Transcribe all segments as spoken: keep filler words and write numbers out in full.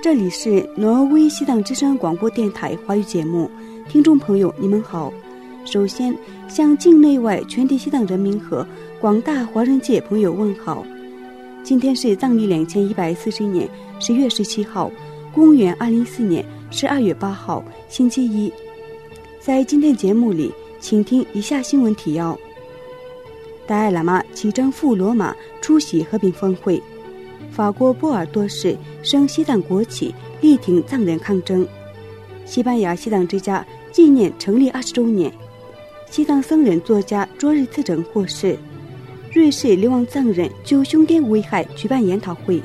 这里是挪威西藏之声广播电台华语节目，听众朋友你们好。首先向境内外全体西藏人民和广大华人界朋友问好。今天是藏历两千一百四十一年十月十七号，公元二零一四年十二月八号，星期一。在今天节目里，请听以下新闻提要：达赖喇嘛启程赴罗马出席和平峰会；法国波尔多市升西藏国旗，力挺藏人抗争；西班牙西藏之家纪念成立二十周年；西藏僧人作家卓日次整获释；瑞士流亡藏人就凶电危害举办研讨会。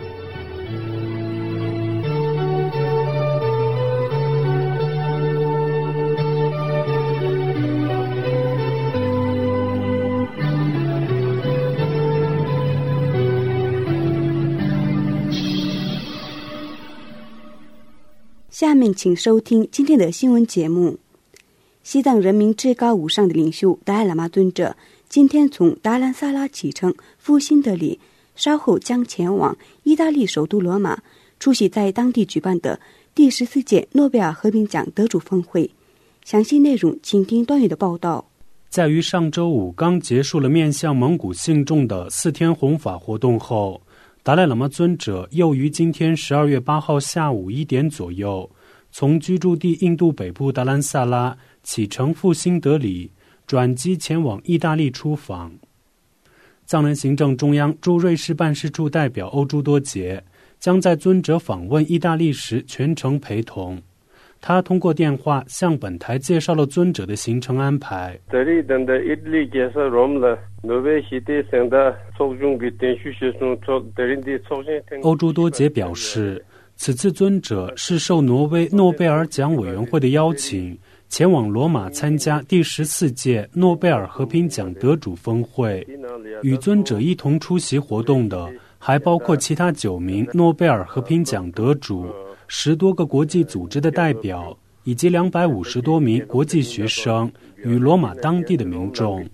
下面请收听今天的新闻节目。西藏人民至高无上的领袖达赖喇嘛尊者今天从达兰萨拉启程赴新德里，稍后将前往意大利首都罗马，出席在当地举办的第十四届诺贝尔和平奖得主峰会。详细内容请听段宇的报道。 在于上周五刚结束了面向蒙古信众的四天弘法活动后，达赖喇嘛尊者又于今天十二月八号下午一点左右，从居住地印度北部达兰萨拉启程赴新德里，转机前往意大利出访。藏人行政中央驻瑞士办事处代表欧朱多杰将在尊者访问意大利时全程陪同。他通过电话向本台介绍了尊者的行程安排。欧朱多杰表示，此次尊者是受挪威诺贝尔奖委员会的邀请，前往罗马参加第十四届诺贝尔和平奖得主峰会。与尊者一同出席活动的还包括其他九名诺贝尔和平奖得主、十多个国际组织的代表，以及两百五十多名国际学生与罗马当地的民众。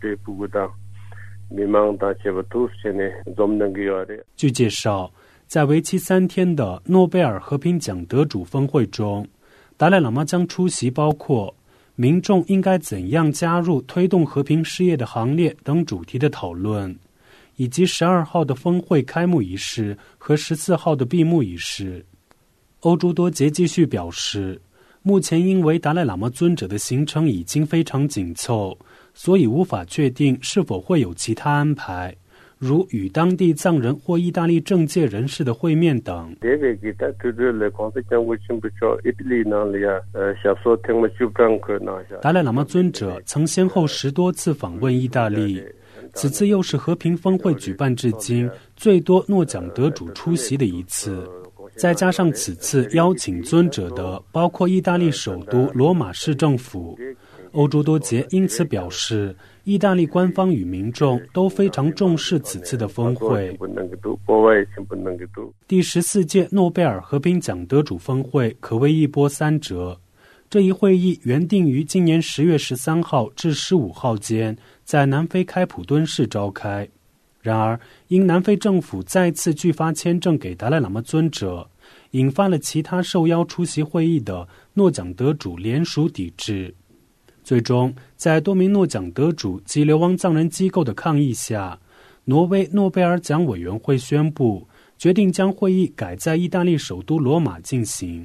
据介绍，在为期三天的诺贝尔和平奖得主峰会中，达赖喇嘛将出席包括民众应该怎样加入推动和平事业的行列等主题的讨论，以及十二号的峰会开幕仪式和十四号的闭幕仪式。欧朱多杰继续表示，目前因为达赖喇嘛尊者的行程已经非常紧凑，所以无法确定是否会有其他安排，如与当地藏人或意大利政界人士的会面等。达赖喇嘛尊者曾先后十多次访问意大利，此次又是和平峰会举办至今最多诺奖得主出席的一次。再加上此次邀请尊者的包括意大利首都罗马市政府，欧朱多杰因此表示，意大利官方与民众都非常重视此次的峰会。第十四届诺贝尔和平奖得主峰会可谓一波三折。这一会议原定于今年十月十三号至十五号间在南非开普敦市召开，然而因南非政府再次拒发签证给达赖喇嘛尊者，引发了其他受邀出席会议的诺奖得主联署抵制。最终在多名诺奖得主及流亡藏人机构的抗议下，挪威诺贝尔奖委员会宣布决定将会议改在意大利首都罗马进行。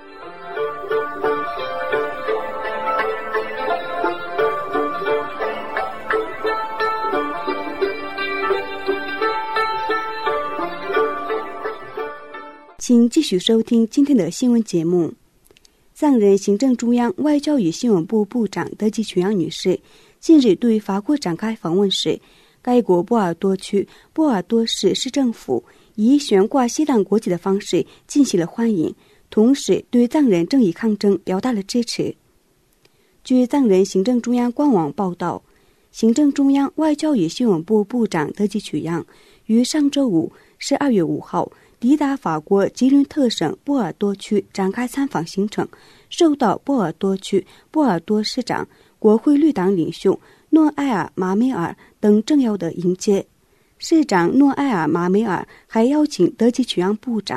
请继续收听今天的新闻节目。藏人行政中央外交与新闻部部长德吉曲扬女士近日对法国展开访问时，该国波尔多区波尔多市市政府以悬挂西藏国旗的方式进行了欢迎，同时对藏人正义抗争表达了支持。据藏人行政中央官网报道，行政中央外交与新闻部部长德吉曲扬于上周五十二月五号抵达法国吉伦特省波尔多区展开参访行程，受到波尔多区波尔多市长、国会绿党领袖诺埃尔·马梅尔等政要的迎接。市长诺埃尔·马梅尔还邀请德吉曲扬部长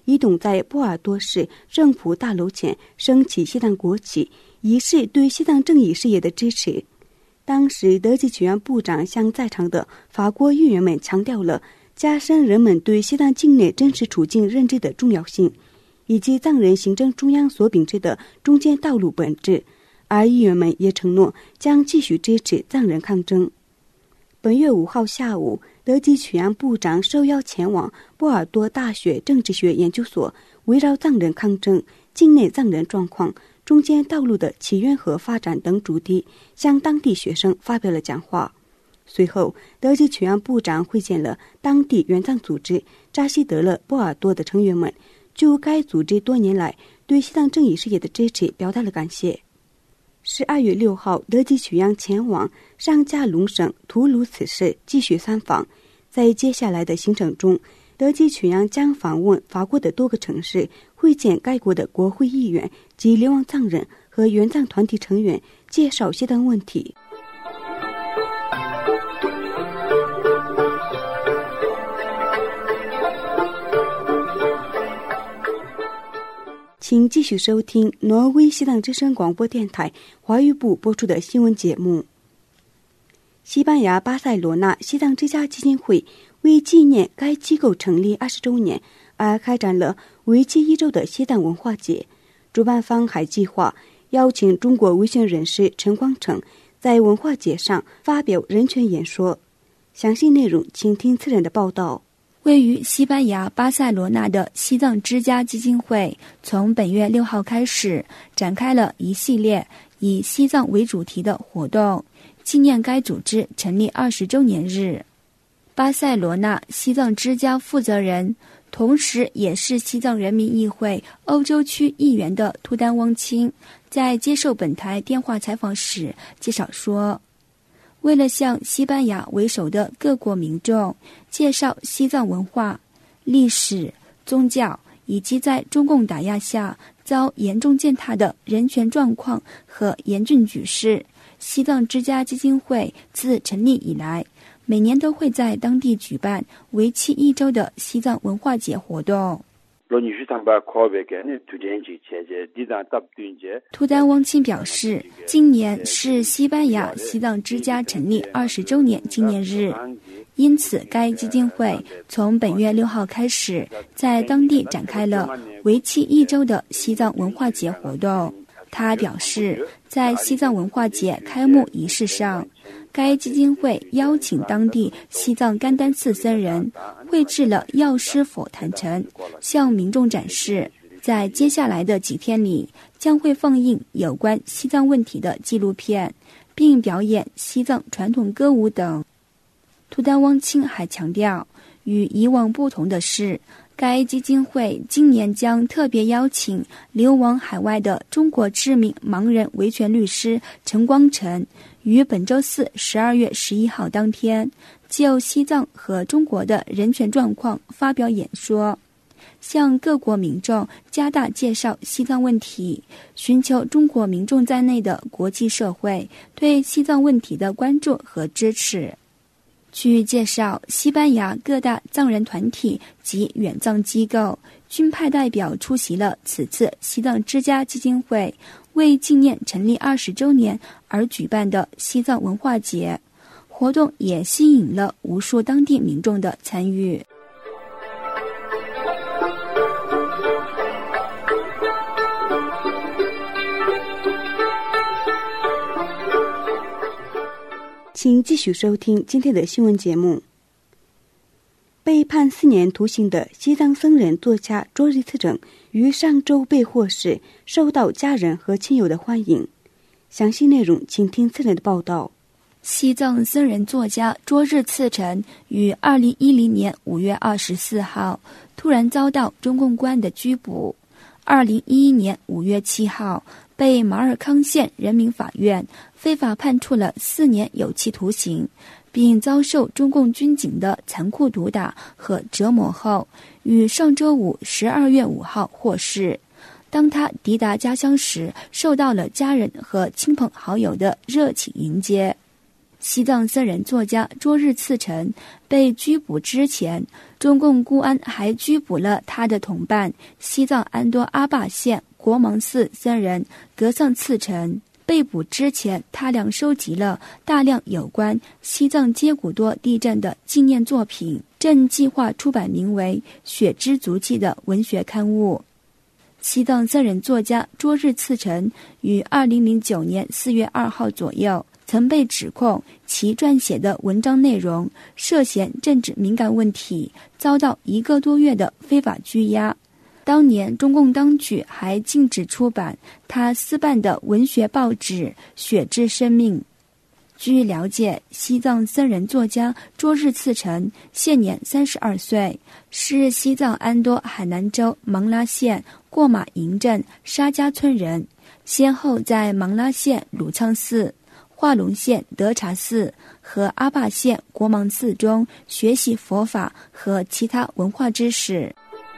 一同在波尔多市政府大楼前升起西藏国旗，以示对西藏正义事业的支持。当时德籍权部长向在场的法国议员们强调了加深人们对西藏境内真实处境认知的重要性，以及藏人行政中央所秉持的中间道路本质，而议员们也承诺将继续支持藏人抗争。本月五号下午，德籍权部长受邀前往波尔多大学政治学研究所，围绕藏人抗争、境内藏人状况、中间道路的起源和发展等主题，向当地学生发表了讲话。随后，德籍权部长会见了当地援藏组织扎西德勒波尔多的成员们，就该组织多年来对西藏正义事业的支持表达了感谢。十二月六号，德籍权前往上加隆省图卢茨市继续参访。在接下来的行程中，德籍权将访问法国的多个城市，会见该国的国会议员及流亡藏人和援藏团体成员，介绍西藏问题。请继续收听挪威西藏之声广播电台华语部播出的新闻节目。西班牙巴塞罗那西藏之家基金会为纪念该机构成立二十周年而开展了为期一周的西藏文化节。主办方还计划邀请中国维权人士陈光诚在文化节上发表人权演说。详细内容请听次人的报道。 位于西班牙巴塞罗那的西藏之家基金会从本月六号开始展开了一系列以西藏为主题的活动，纪念该组织成立二十周年日。巴塞罗那西藏之家负责人，同时也是西藏人民议会欧洲区议员的图丹汪清在接受本台电话采访时介绍说，为了向西班牙为首的各国民众介绍西藏文化、历史、宗教以及在中共打压下遭严重践踏的人权状况和严峻局势，西藏之家基金会自成立以来，每年都会在当地举办为期一周的西藏文化节活动。图丹汪清表示，今年是西班牙西藏之家成立二十周年纪念日，因此该基金会从本月六号开始在当地展开了为期一周的西藏文化节活动。他表示，在西藏文化节开幕仪式上，该基金会邀请当地西藏甘丹寺僧人绘制了药师佛坛城，向民众展示。在接下来的几天里，将会放映有关西藏问题的纪录片，并表演西藏传统歌舞等。图丹汪清还强调，与以往不同的是，该基金会今年将特别邀请流亡海外的中国知名盲人维权律师陈光诚，于本周四十二月十一号当天就西藏和中国的人权状况发表演说，向各国民众加大介绍西藏问题，寻求中国民众在内的国际社会对西藏问题的关注和支持。据介绍，西班牙各大藏人团体及远藏机构均派代表出席了此次西藏之家基金会为纪念成立二十周年而举办的西藏文化节活动，也吸引了无数当地民众的参与。 请继续收听今天的新闻节目。被判四年徒刑的西藏僧人作家卓日次整于上周被获释，受到家人和亲友的欢迎。详细内容请听次人的报道。 西藏僧人作家卓日次整于二零一零年五月二十四号突然遭到中共公安的拘捕。二零一一年五月七号被马尔康县人民法院非法判处了四年有期徒刑，并遭受中共军警的残酷毒打和折磨后，于上周五十二月五号获释。当他抵达家乡时，受到了家人和亲朋好友的热情迎接。 西藏僧人作家卓日次成被拘捕之前，中共公安还拘捕了他的同伴西藏安多阿坝县国芒寺僧人格桑次成。被捕之前，他俩收集了大量有关西藏接骨多地震的纪念作品，正计划出版名为《血之足迹》的文学刊物。西藏僧人作家卓日次成于二零零九年四月二号左右曾被指控其撰写的文章内容涉嫌政治敏感问题，遭到一个多月的非法拘押。当年中共当局还禁止出版他私办的文学报纸《血之生命》。据了解，西藏僧人作家卓日次成现年三十二岁，是西藏安多海南州芒拉县过马营镇沙家村人，先后在芒拉县鲁仓寺、化隆县德察寺和阿坝县国芒寺中学习佛法和其他文化知识。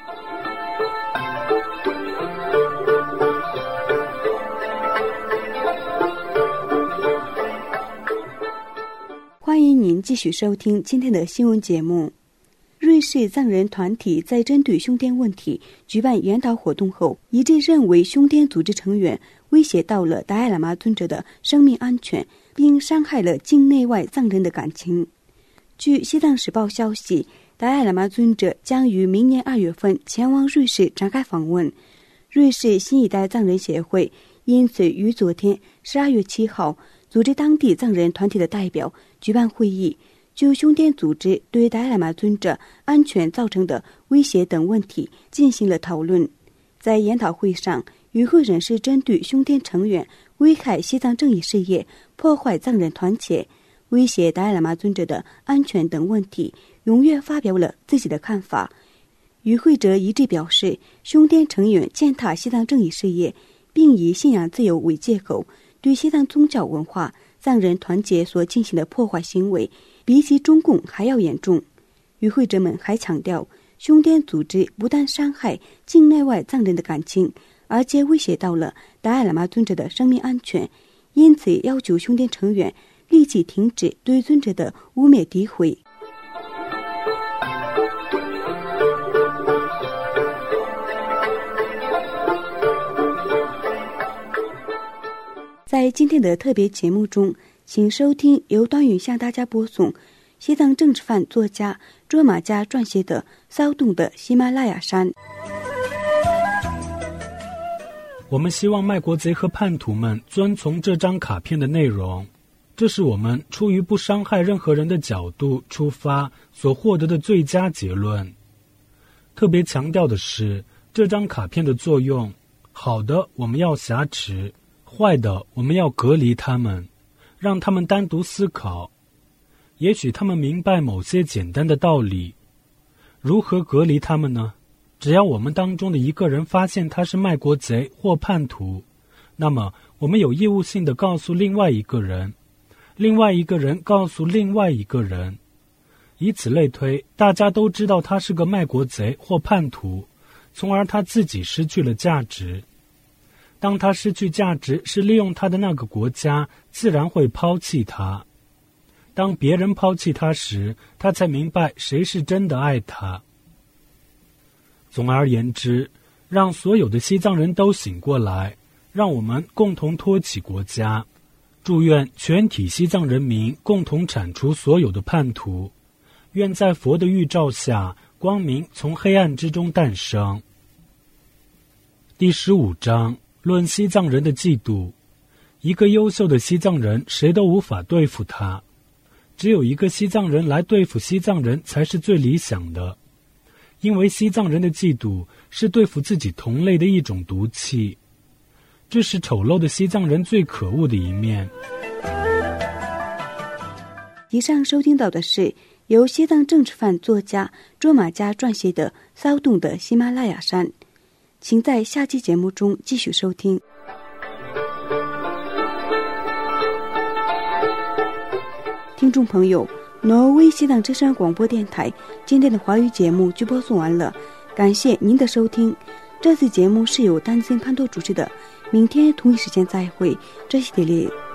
欢迎您继续收听今天的新闻节目。瑞士藏人团体在针对胸颠问题举办研讨活动后，一致认为胸颠组织成员威胁到了达赖喇嘛尊者的生命安全，并伤害了境内外藏人的感情。据西藏时报消息，达赖喇嘛尊者将于明年二月份前往瑞士展开访问。瑞士新一代藏人协会因此于昨天十二月七号组织当地藏人团体的代表举办会议，就胸颠组织对达赖喇嘛尊者安全造成的威胁等问题进行了讨论。在研讨会上，与会人士针对胸颠成员危害西藏正义事业、破坏藏人团结、威胁达赖喇嘛尊者的安全等问题踊跃发表了自己的看法。与会者一致表示，胸颠成员践踏西藏正义事业，并以信仰自由为借口对西藏宗教文化、藏人团结所进行的破坏行为，比起中共还要严重。与会者们还强调，胸颠组织不但伤害境内外藏人的感情，而且威胁到了达赖喇嘛尊者的生命安全，因此要求胸颠成员立即停止对尊者的污蔑诋毁。在今天的特别节目中，请收听由端云向大家播送西藏政治犯作家卓玛家撰写的《骚动的喜马拉雅山》。 我们希望卖国贼和叛徒们遵从这张卡片的内容，这是我们出于不伤害任何人的角度出发所获得的最佳结论。特别强调的是，这张卡片的作用，好的我们要挟持，坏的我们要隔离他们，让他们单独思考。也许他们明白某些简单的道理。如何隔离他们呢？只要我们当中的一个人发现他是卖国贼或叛徒，那么我们有义务性地告诉另外一个人，另外一个人告诉另外一个人，以此类推，大家都知道他是个卖国贼或叛徒，从而他自己失去了价值。当他失去价值，是利用他的那个国家自然会抛弃他。当别人抛弃他时，他才明白谁是真的爱他。总而言之，让所有的西藏人都醒过来，让我们共同托起国家。祝愿全体西藏人民共同铲除所有的叛徒。愿在佛的预兆下，光明从黑暗之中诞生。第十五章，论西藏人的嫉妒。一个优秀的西藏人，谁都无法对付他。只有一个西藏人来对付西藏人才是最理想的，因为西藏人的嫉妒是对付自己同类的一种毒气，这是丑陋的西藏人最可恶的一面。 以上收听到的是由西藏政治犯作家卓玛家撰写的《骚动的喜马拉雅山》，请在下期节目中继续收听。听众朋友，挪威西藏之声广播电台今天的华语节目就播送完了，感谢您的收听。这次节目是由丹森潘多主持的，明天同一时间再会，这是迪丽。